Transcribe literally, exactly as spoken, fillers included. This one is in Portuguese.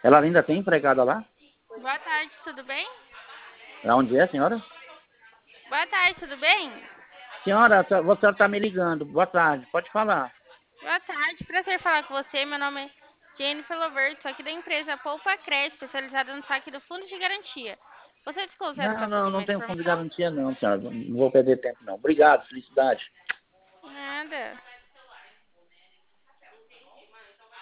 Ela ainda tem empregada lá? Boa tarde, tudo bem? Lá onde é, senhora? Boa tarde, tudo bem? Senhora, a senhora está me ligando. Boa tarde, pode falar. Boa tarde, prazer falar com você. Meu nome é Jennifer Loberto, sou aqui da empresa Poupa Crédito, especializada no saque do Fundo de Garantia. Você desconsidera Não, só não, pedir não mais tenho fundo de informação? garantia não, senhora. Não vou perder tempo não. Obrigado, felicidade. Nada.